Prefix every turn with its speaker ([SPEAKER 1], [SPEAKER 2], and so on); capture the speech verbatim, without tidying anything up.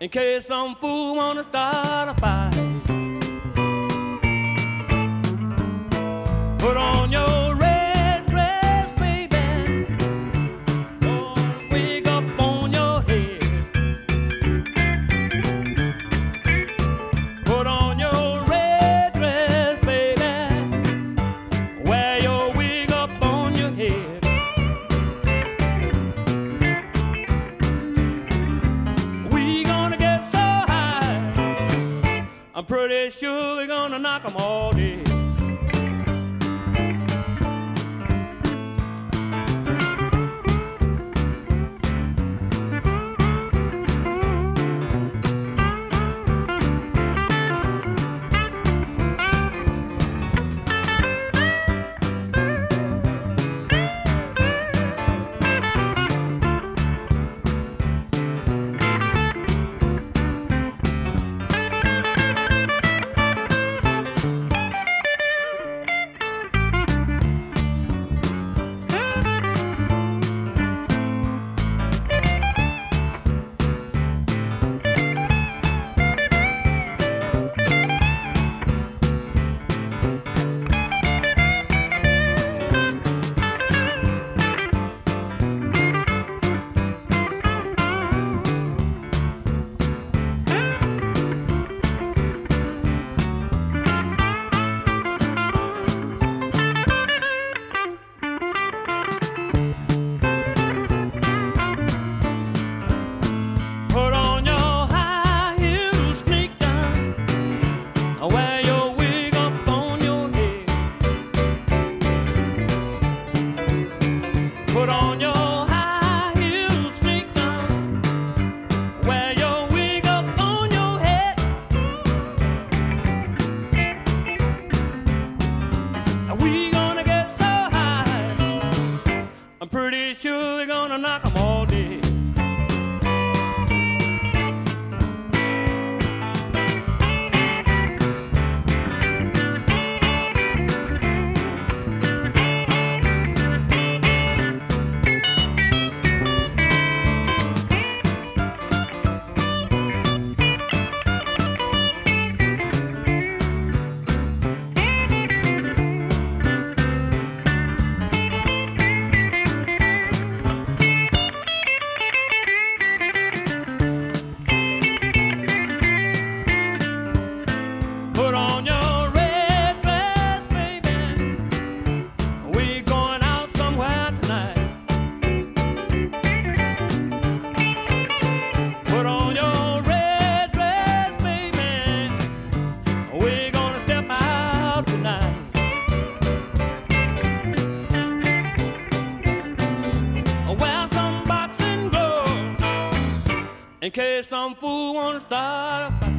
[SPEAKER 1] in case some fool wanna start a fight. Put on your red dress, baby, or a wig up on your head. Put on your red dress, baby, wear your wig up on your head. We gonna get so high, I'm pretty sure we're gonna knock 'em all dead. Put on your high heel sneakers, wear your wig up on your head. We gonna get so high, I'm pretty sure we're gonna knock 'em all dead. Put on your red dress, baby, we going out somewhere tonight. Put on your red dress, baby, we gonna step out tonight. Wear some boxing gloves in case some fool wanna start a fight.